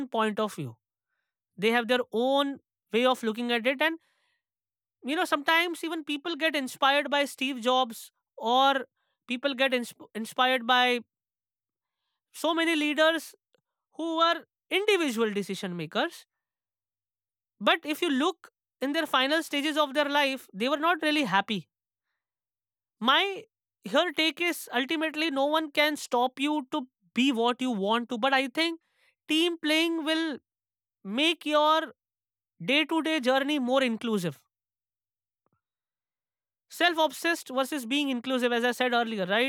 point of view. They have their own way of looking at it. And sometimes even people get inspired by Steve Jobs, or people get inspired by so many leaders who were individual decision makers. But if you look in their final stages of their life, they were not really happy. My Her take is, ultimately no one can stop you to be what you want to, but I think team playing will make your day to day journey more inclusive. Self obsessed versus being inclusive, as I said earlier, right?